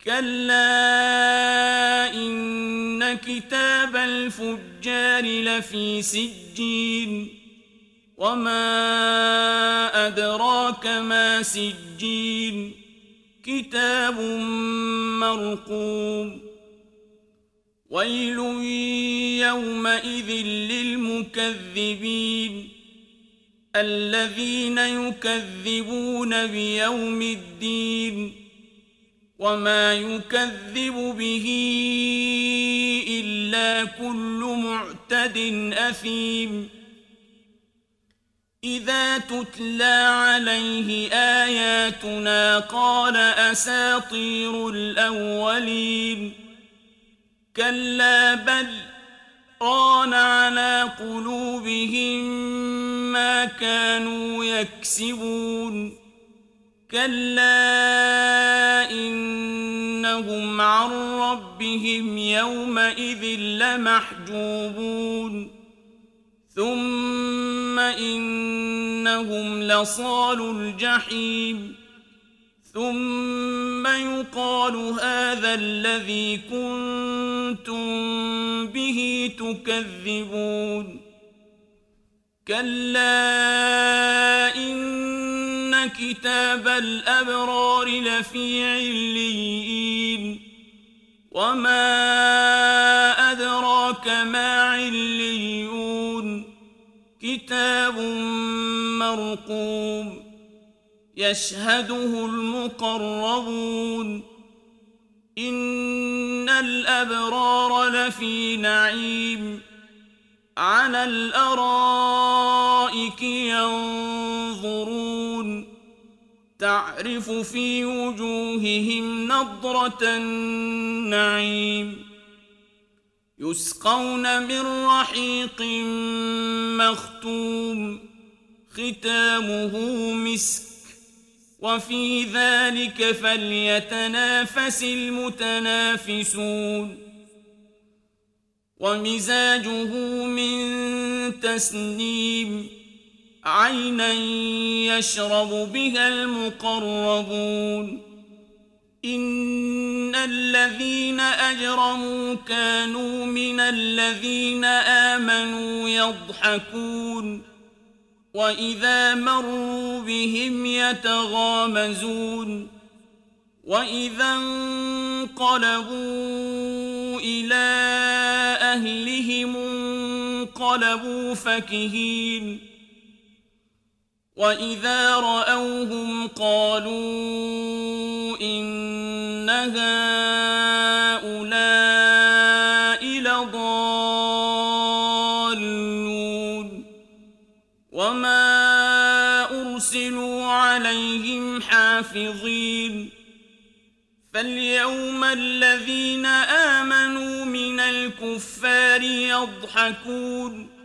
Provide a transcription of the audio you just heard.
كلا إن كتاب الفجار لفي سجين وما أدراك ما سجين كتاب مرقوم ويل يومئذ للمكذبين الذين يكذبون بيوم الدين وما يكذب به إلا كل معتد أثيم إذا تتلى عليه آياتنا قال أساطير الأولين كلا بل ران على قلوبهم ما كانوا يكسبون كلا إنهم عن ربهم يومئذ لمحجوبون ثم إنهم لصالو الجحيم ثم يقال هذا الذي كنتم به تكذبون كلا إن كتاب الأبرار لفي عليين وما أدراك ما عليون كتاب مرقوم يشهده المقربون إن الأبرار لفي نعيم على الأرائك ينظرون تعرف في وجوههم نضرة النعيم يسقون من رحيق مختوم ختامه مسك وفي ذلك فليتنافس المتنافسون ومزاجه من تسنيم عينا يشرب بها المقربون إن الذين أجرموا كانوا من الذين آمنوا يضحكون وإذا مروا بهم يتغامزون وإذا انقلبوا إلى أهلهم انقلبوا فكهين وإذا رأوهم قالوا إن هؤلاء لضالون وما أرسلوا عليهم حافظين فاليوم الذين آمنوا من الكفار يضحكون